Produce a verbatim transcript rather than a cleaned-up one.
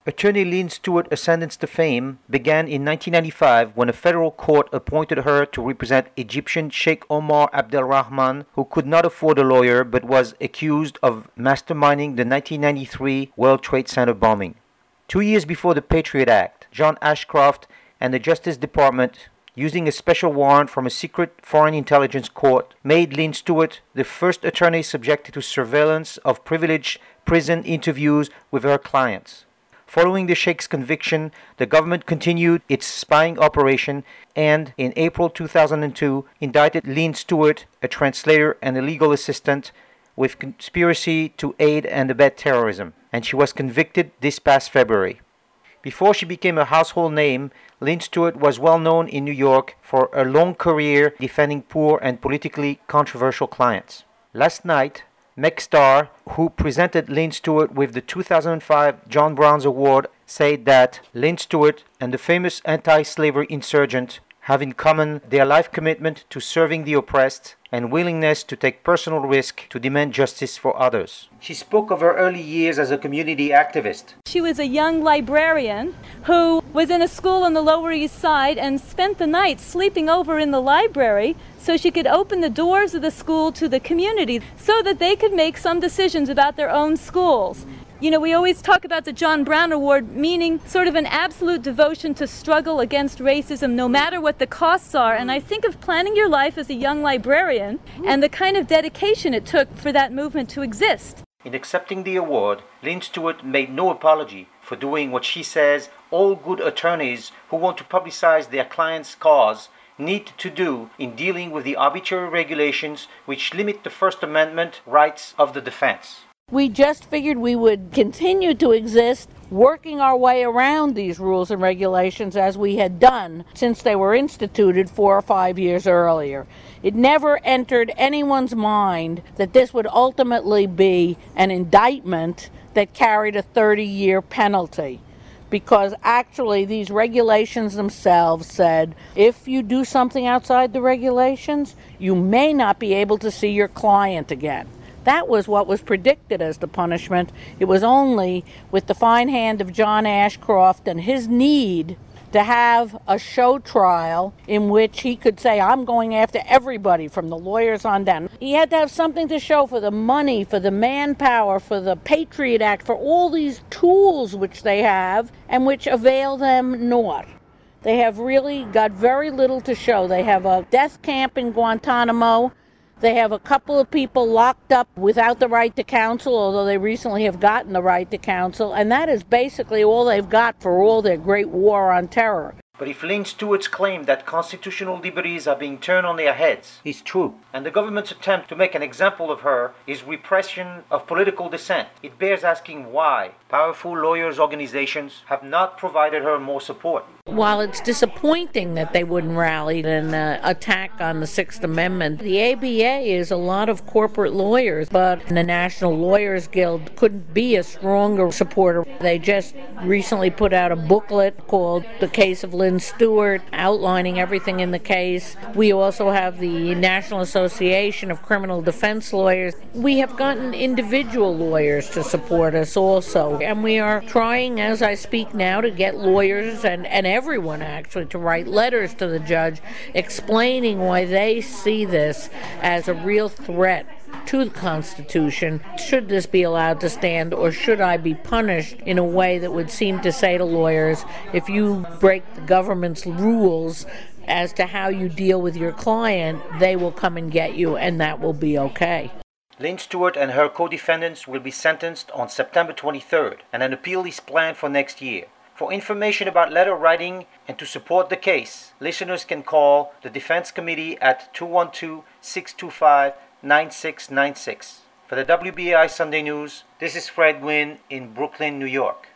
Attorney Lynn Stewart ascendance to fame began in nineteen ninety-five when a federal court appointed her to represent Egyptian Sheikh Omar Abdelrahman, who could not afford a lawyer but was accused of masterminding the nineteen ninety-three World Trade Center bombing. Two years before the Patriot Act, John Ashcroft and the Justice Department, using a special warrant from a secret foreign intelligence court, made Lynn Stewart the first attorney subjected to surveillance of privileged prison interviews with her clients. Following the Sheikh's conviction, the government continued its spying operation and, in April two thousand two, indicted Lynn Stewart, a translator and a legal assistant, with conspiracy to aid and abet terrorism, and she was convicted this past February. Before she became a household name, Lynn Stewart was well known in New York for a long career defending poor and politically controversial clients. Last night, Meg Starr, who presented Lynn Stewart with the two thousand five John Brown's Award, said that Lynn Stewart and the famous anti-slavery insurgent have in common their life commitment to serving the oppressed and willingness to take personal risk to demand justice for others. She spoke of her early years as a community activist. She was a young librarian who was in a school on the Lower East Side and spent the night sleeping over in the library so she could open the doors of the school to the community so that they could make some decisions about their own schools. You know, we always talk about the John Brown Award meaning sort of an absolute devotion to struggle against racism, no matter what the costs are. And I think of planning your life as a young librarian and the kind of dedication it took for that movement to exist. In accepting the award, Lynn Stewart made no apology for doing what she says all good attorneys who want to publicize their client's cause need to do in dealing with the arbitrary regulations which limit the First Amendment rights of the defense. We just figured we would continue to exist, working our way around these rules and regulations as we had done since they were instituted four or five years earlier. It never entered anyone's mind that this would ultimately be an indictment that carried a thirty-year penalty. Because actually these regulations themselves said if you do something outside the regulations, you may not be able to see your client again. That was what was predicted as the punishment. It was only with the fine hand of John Ashcroft and his need to have a show trial in which he could say, I'm going after everybody from the lawyers on down. He had to have something to show for the money, for the manpower, for the Patriot Act, for all these tools which they have and which avail them naught. They have really got very little to show. They have a death camp in Guantanamo. They have a couple of people locked up without the right to counsel, although they recently have gotten the right to counsel, and that is basically all they've got for all their great war on terror. But if Lynn Stewart's claim that constitutional liberties are being turned on their heads is true, and the government's attempt to make an example of her is repression of political dissent, it bears asking why powerful lawyers' organizations have not provided her more support. While it's disappointing that they wouldn't rally in an attack on the Sixth Amendment, the A B A is a lot of corporate lawyers, but the National Lawyers Guild couldn't be a stronger supporter. They just recently put out a booklet called The Case of Lynn Stewart, outlining everything in the case. We also have the National Association of Criminal Defense Lawyers. We have gotten individual lawyers to support us also, and we are trying, as I speak now, to get lawyers and, and everyone actually to write letters to the judge explaining why they see this as a real threat to the Constitution. Should this be allowed to stand, or should I be punished in a way that would seem to say to lawyers, if you break the government's rules as to how you deal with your client, they will come and get you, and that will be okay. Lynn Stewart and her co-defendants will be sentenced on September twenty-third, and an appeal is planned for next year. For information about letter writing and to support the case, listeners can call the Defense Committee at two one two, six two five, nine six nine six. For the W B A I Sunday News, this is Fred Gwynn in Brooklyn, New York.